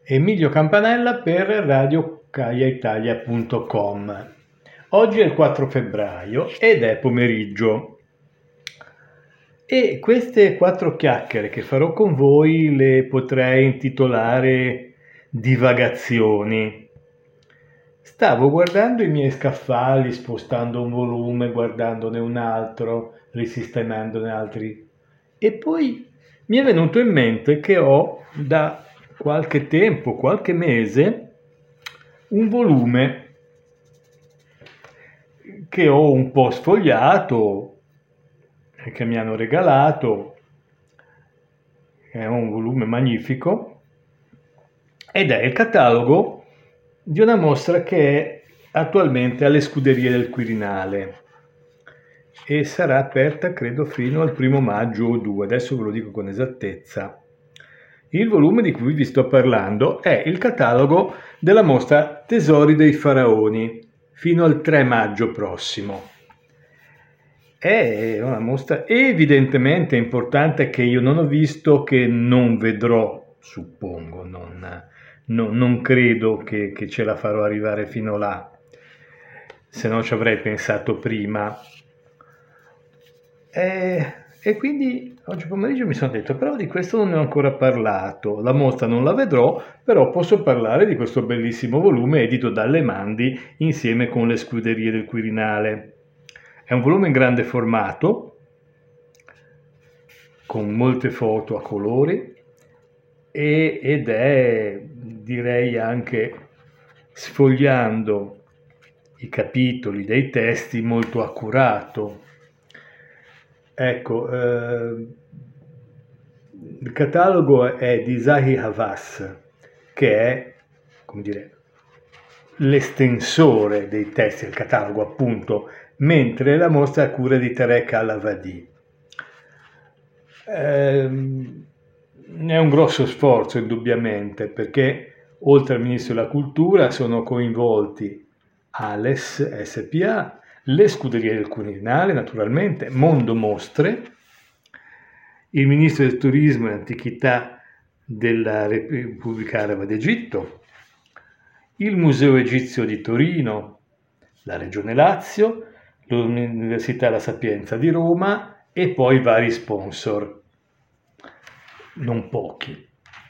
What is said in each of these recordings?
Emilio Campanella per radiocaiaitalia.com. Oggi è il 4 febbraio ed è pomeriggio e queste 4 chiacchiere che farò con voi le potrei intitolare divagazioni. Stavo guardando i miei scaffali, spostando un volume, guardandone un altro, risistemandone altri e poi mi è venuto in mente che ho da qualche tempo, qualche mese, un volume che ho un po' sfogliato e che mi hanno regalato. È un volume magnifico ed è il catalogo di una mostra che è attualmente alle Scuderie del Quirinale e sarà aperta credo fino al 1° maggio o 2, adesso ve lo dico con esattezza. Il volume di cui vi sto parlando è il catalogo della mostra Tesori dei Faraoni, fino al 3 maggio prossimo. È una mostra evidentemente importante che io non ho visto, che non vedrò, suppongo, non credo che ce la farò arrivare fino là, se no ci avrei pensato prima. E quindi oggi pomeriggio mi sono detto, però di questo non ne ho ancora parlato, la mostra non la vedrò, però posso parlare di questo bellissimo volume edito dalle Mandi insieme con le Scuderie del Quirinale. È un volume in grande formato, con molte foto a colori ed è, direi anche, sfogliando i capitoli dei testi, molto accurato. Ecco, il catalogo è di Zahi Hawass, che è, come dire, l'estensore dei testi del catalogo, appunto, mentre la mostra è a cura di Tarek Al-Avadi. È un grosso sforzo, indubbiamente, perché oltre al Ministro della Cultura sono coinvolti ALES SPA, le Scuderie del Quirinale, naturalmente, Mondo Mostre, il Ministro del Turismo e Antichità della Repubblica Araba d'Egitto, il Museo Egizio di Torino, la Regione Lazio, l'Università La Sapienza di Roma e poi vari sponsor, non pochi.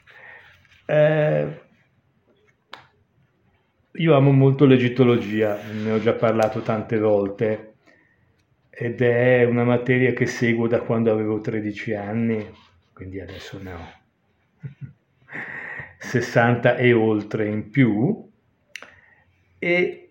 Io amo molto l'egittologia, ne ho già parlato tante volte ed è una materia che seguo da quando avevo 13 anni, quindi adesso ne ho 60 e oltre in più e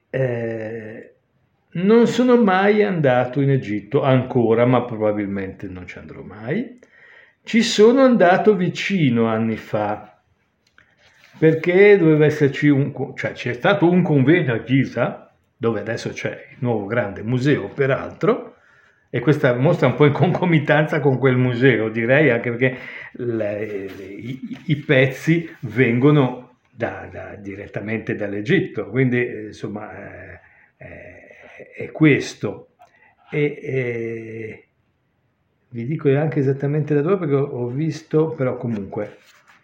non sono mai andato in Egitto ancora, ma probabilmente non ci andrò mai. Ci sono andato vicino anni fa, perché doveva esserci c'è stato un convegno a Giza, dove adesso c'è il nuovo grande museo peraltro, e questa mostra un po' in concomitanza con quel museo, direi, anche perché i pezzi vengono direttamente dall'Egitto, quindi insomma è questo. E vi dico anche esattamente da dove, perché ho visto, però comunque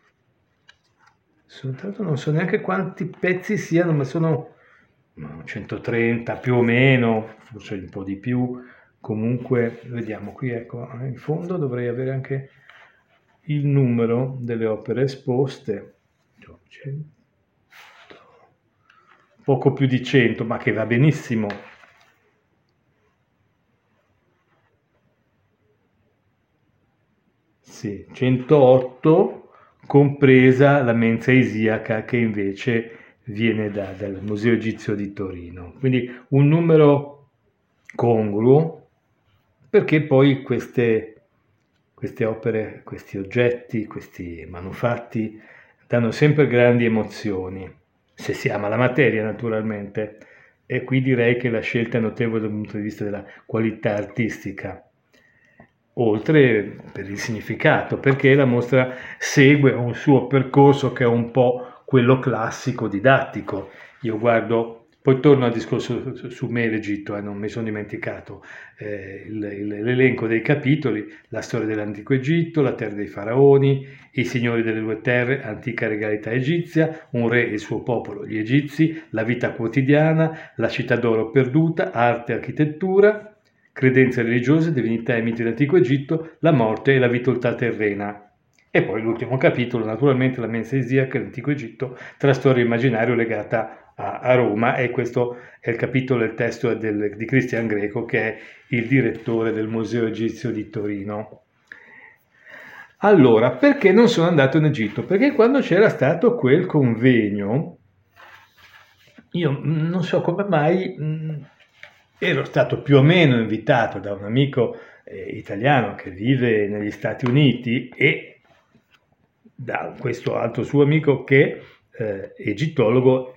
soltanto non so neanche quanti pezzi siano, ma sono 130 più o meno, forse un po' di più. Comunque vediamo qui, ecco, in fondo dovrei avere anche il numero delle opere esposte, 100, poco più di 100, ma che va benissimo. Sì, 108, compresa la mensa isiaca che invece viene dal Museo Egizio di Torino. Quindi un numero congruo, perché poi queste opere, questi oggetti, questi manufatti danno sempre grandi emozioni, se si ama la materia naturalmente, e qui direi che la scelta è notevole dal punto di vista della qualità artistica, oltre per il significato, perché la mostra segue un suo percorso che è un po' quello classico didattico. Io guardo Poi torno al discorso su me l'Egitto, non mi sono dimenticato l'elenco dei capitoli, la storia dell'antico Egitto, la terra dei faraoni, i signori delle due terre, antica regalità egizia, un re e il suo popolo, gli egizi, la vita quotidiana, la città d'oro perduta, arte e architettura, credenze religiose, divinità e miti dell'antico Egitto, la morte e la vita terrena. E poi l'ultimo capitolo, naturalmente, la mensa isiaca e l'antico Egitto, tra storia e immaginario legata a Roma, e questo è il capitolo del testo di Cristian Greco, che è il direttore del Museo Egizio di Torino. Allora, perché non sono andato in Egitto? Perché quando c'era stato quel convegno, io non so come mai ero stato più o meno invitato da un amico italiano che vive negli Stati Uniti e da questo altro suo amico che egittologo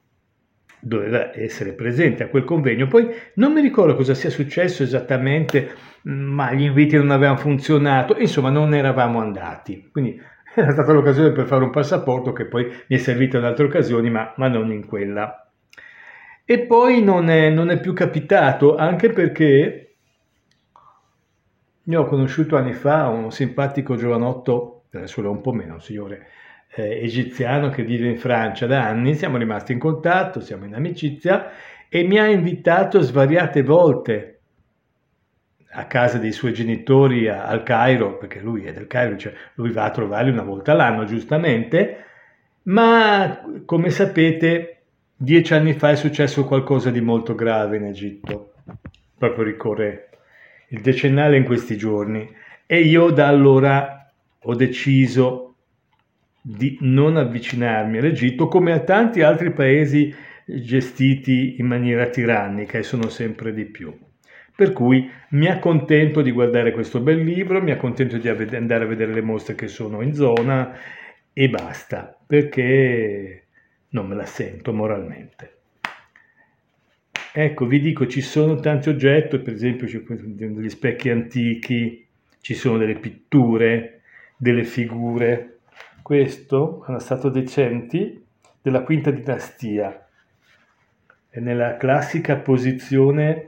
doveva essere presente a quel convegno. Poi non mi ricordo cosa sia successo esattamente, ma gli inviti non avevano funzionato, insomma non eravamo andati, quindi era stata l'occasione per fare un passaporto che poi mi è servito in altre occasioni, ma non in quella. E poi non è più capitato, anche perché io ho conosciuto anni fa un simpatico giovanotto, adesso è un po' meno, un signore egiziano che vive in Francia da anni, siamo rimasti in contatto, siamo in amicizia e mi ha invitato svariate volte a casa dei suoi genitori al Cairo, perché lui è del Cairo, cioè lui va a trovarli una volta all'anno giustamente, ma come sapete 10 anni fa è successo qualcosa di molto grave in Egitto, proprio ricorre il decennale in questi giorni, e io da allora ho deciso di non avvicinarmi all'Egitto, come a tanti altri paesi gestiti in maniera tirannica, e sono sempre di più. Per cui mi accontento di guardare questo bel libro, mi accontento di andare a vedere le mostre che sono in zona e basta, perché non me la sento moralmente. Ecco, vi dico, ci sono tanti oggetti, per esempio ci sono degli specchi antichi, ci sono delle pitture, delle figure. Questo è una statua dei Centi della quinta dinastia, è nella classica posizione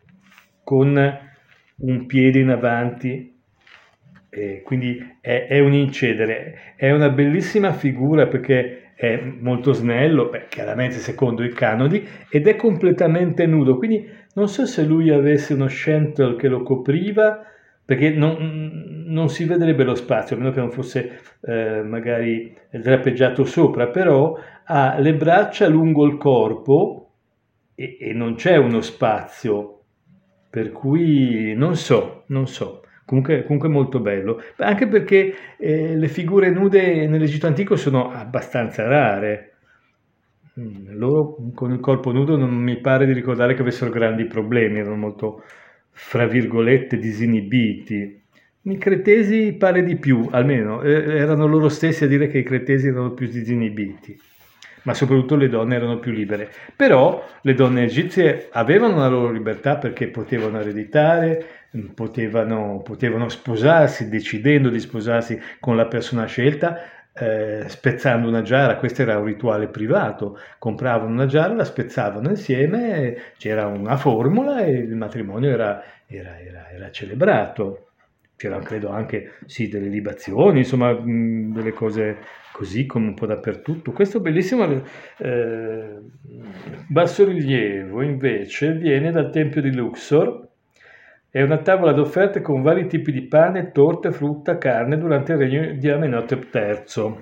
con un piede in avanti, quindi è un incedere, è una bellissima figura perché è molto snello, chiaramente secondo i canoni, ed è completamente nudo, quindi non so se lui avesse uno scentel che lo copriva, perché non si vedrebbe lo spazio, a meno che non fosse magari drapeggiato sopra, però ha le braccia lungo il corpo e non c'è uno spazio, per cui non so. Comunque molto bello, anche perché le figure nude nell'Egitto antico sono abbastanza rare. Loro con il corpo nudo non mi pare di ricordare che avessero grandi problemi, erano molto, fra virgolette, disinibiti. I cretesi pare di più, almeno erano loro stessi a dire che i cretesi erano più disinibiti, ma soprattutto le donne erano più libere. Però le donne egizie avevano la loro libertà perché potevano ereditare, potevano sposarsi, decidendo di sposarsi con la persona scelta, spezzando una giara. Questo era un rituale privato, compravano una giara, la spezzavano insieme, c'era una formula e il matrimonio era celebrato. C'erano credo anche sì, delle libazioni, insomma delle cose così come un po' dappertutto. Questo bellissimo bassorilievo invece viene dal Tempio di Luxor. È una tavola d'offerte con vari tipi di pane, torte, frutta, carne durante il regno di Amenhotep III.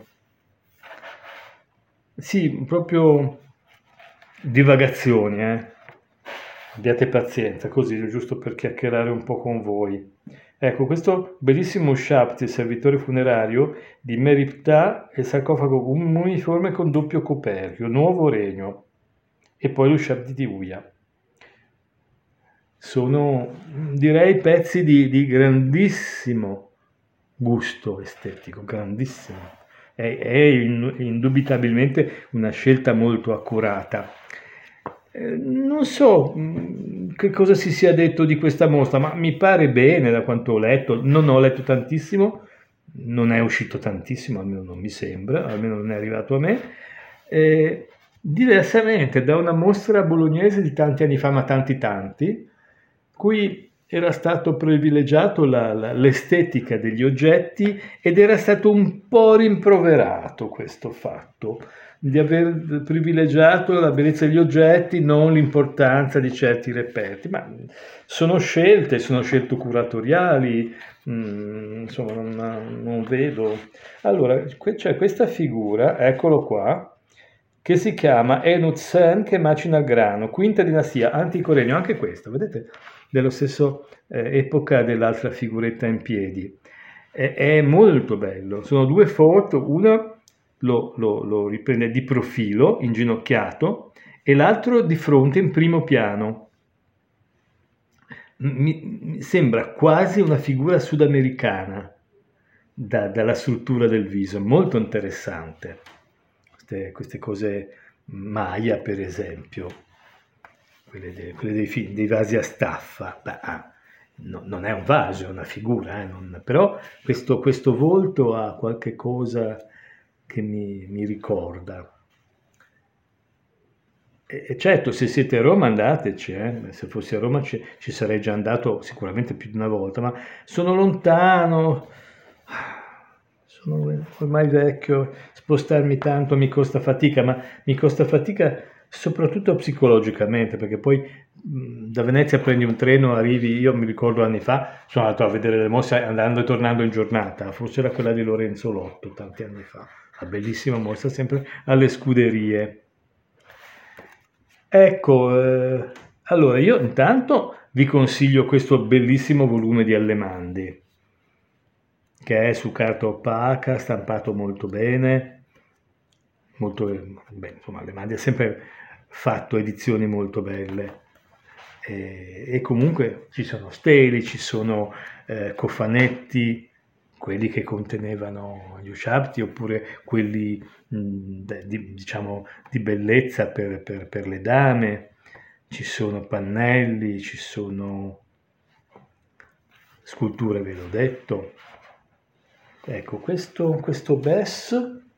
Sì, proprio divagazioni, Abbiate pazienza, così, giusto per chiacchierare un po' con voi. Ecco, questo bellissimo Shabti, il servitore funerario di Meriptah, è il sarcofago uniforme con doppio coperchio, nuovo regno. E poi lo Shabti di Uya. Sono, direi, pezzi di grandissimo gusto estetico, grandissimo. È indubitabilmente una scelta molto accurata. Non so che cosa si sia detto di questa mostra, ma mi pare bene da quanto ho letto. Non ho letto tantissimo, non è uscito tantissimo, almeno non mi sembra, almeno non è arrivato a me. diversamente da una mostra bolognese di tanti anni fa, ma tanti, cui era stato privilegiato l'estetica degli oggetti ed era stato un po' rimproverato questo fatto di aver privilegiato la bellezza degli oggetti, non l'importanza di certi reperti, ma sono scelte curatoriali, insomma non vedo. Allora, c'è questa figura, eccolo qua, che si chiama Enut Sen che macina il grano, quinta dinastia, antico regno, anche questo, vedete, dello stesso epoca dell'altra figuretta in piedi. È molto bello, sono due foto, una lo riprende di profilo, inginocchiato, e l'altro di fronte in primo piano. Mi sembra quasi una figura sudamericana dalla struttura del viso, molto interessante. Queste cose Maya, per esempio, quelle dei vasi a staffa. Non è un vaso, è una figura, però questo volto ha qualche cosa che mi ricorda. E certo, se siete a Roma andateci, se fossi a Roma ci sarei già andato sicuramente più di una volta, ma sono lontano, sono ormai vecchio, spostarmi tanto mi costa fatica, ma mi costa fatica soprattutto psicologicamente, perché poi da Venezia prendi un treno, arrivi, io mi ricordo anni fa, sono andato a vedere le mostre andando e tornando in giornata, forse era quella di Lorenzo Lotto tanti anni fa, una bellissima mostra sempre alle Scuderie. Ecco, allora io intanto vi consiglio questo bellissimo volume di Allemandi, che è su carta opaca, stampato molto bene, insomma Allemandi ha sempre fatto edizioni molto belle. E comunque ci sono steli, ci sono cofanetti, quelli che contenevano gli ushabti, oppure quelli diciamo di bellezza per le dame, ci sono pannelli, ci sono sculture, ve l'ho detto. Ecco, questo Bess,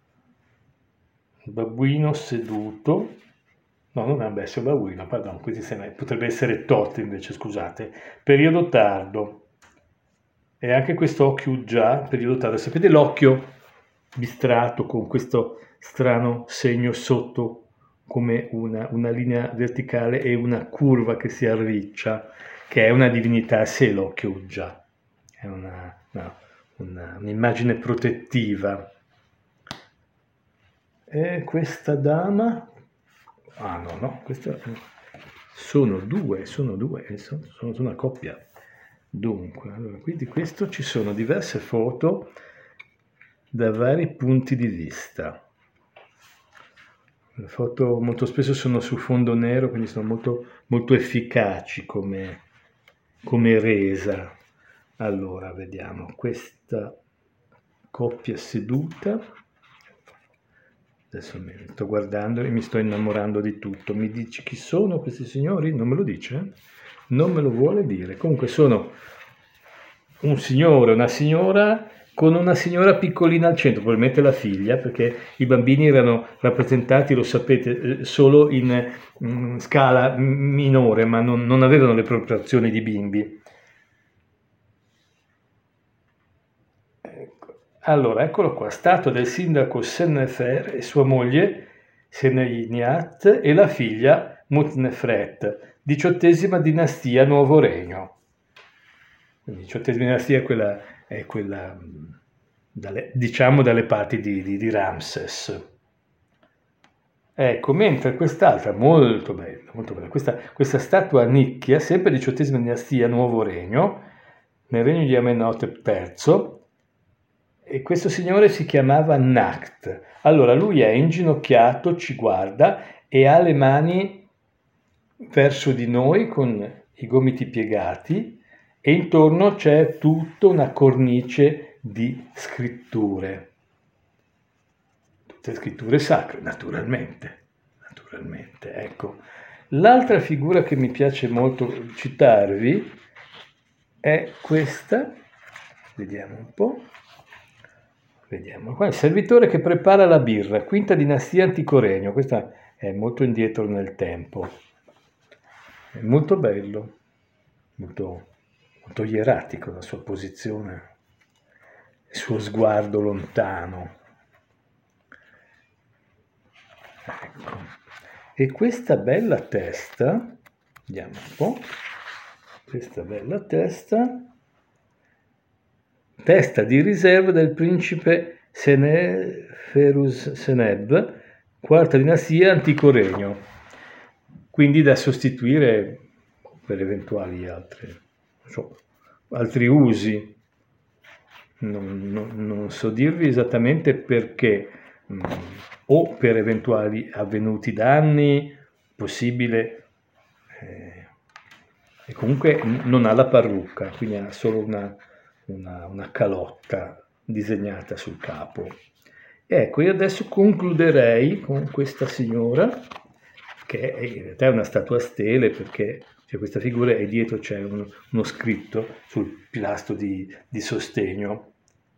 il babbuino seduto, no, non è un Bess, è un babbuino, pardon, potrebbe essere Tot invece, scusate, periodo tardo. E anche questo occhio già, periodo tardo, sapete l'occhio bistratto con questo strano segno sotto come una linea verticale e una curva che si arriccia, che è una divinità a sé l'occhio già, è un'immagine protettiva. E questa dama, no, questa sono due, sono una coppia. Dunque, allora, qui di questo ci sono diverse foto da vari punti di vista. Le foto molto spesso sono su fondo nero, quindi sono molto, molto efficaci come resa. Allora, vediamo questa coppia seduta. Adesso mi sto guardando e mi sto innamorando di tutto. Mi dici chi sono questi signori? Non me lo dice? Non me lo vuole dire. Comunque sono un signore, una signora con una signora piccolina al centro, probabilmente la figlia, perché i bambini erano rappresentati, lo sapete, solo in scala minore, ma non avevano le proporzioni di bimbi. Ecco. Allora, eccolo qua, statua del sindaco Sennefer e sua moglie Seneinat e la figlia Mutnefret, XVIII dinastia Nuovo Regno. Quindi XVIII dinastia è quella diciamo dalle parti di Ramses. Ecco, mentre quest'altra, molto bella, questa statua nicchia, sempre XVIII dinastia Nuovo Regno, nel regno di Amenhotep III, e questo signore si chiamava Nakht. Allora lui è inginocchiato, ci guarda e ha le mani verso di noi con i gomiti piegati e intorno c'è tutta una cornice di scritture. Tutte scritture sacre, naturalmente, ecco. L'altra figura che mi piace molto citarvi è questa, vediamo un po'. Vediamo. Qua il servitore che prepara la birra, quinta dinastia Anticorenio. Questa è molto indietro nel tempo. È molto bello, molto, molto ieratico la sua posizione, il suo sguardo lontano. Ecco. E questa bella testa, vediamo un po', questa bella testa di riserva del principe Seneferus Seneb, quarta dinastia Anticorenio, quindi da sostituire per eventuali altri usi. Non so dirvi esattamente perché, o per eventuali avvenuti danni, possibile, e comunque non ha la parrucca, quindi ha solo una calotta disegnata sul capo. Ecco, io adesso concluderei con questa signora, che in realtà è una statua a stele, perché c'è questa figura e dietro c'è uno scritto sul pilastro di sostegno.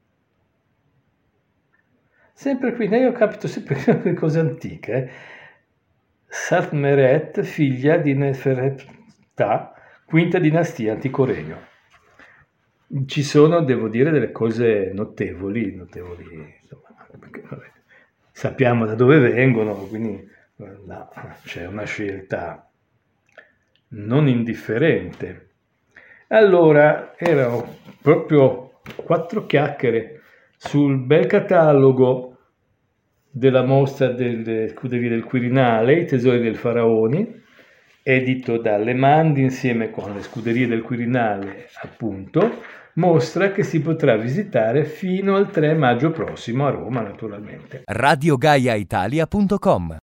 Sempre qui, io capito sempre cose antiche. Sartmeret, figlia di Nefertà, quinta dinastia Anticorenio. Ci sono, devo dire, delle cose notevoli, insomma, perché, vabbè, sappiamo da dove vengono, quindi c'è una scelta non indifferente. Allora, erano proprio 4 chiacchiere sul bel catalogo della mostra delle scuderie del Quirinale, i tesori del Faraoni, edito da Lemand insieme con le scuderie del Quirinale, appunto, mostra che si potrà visitare fino al 3 maggio prossimo a Roma, naturalmente. RadioGaiaItalia.com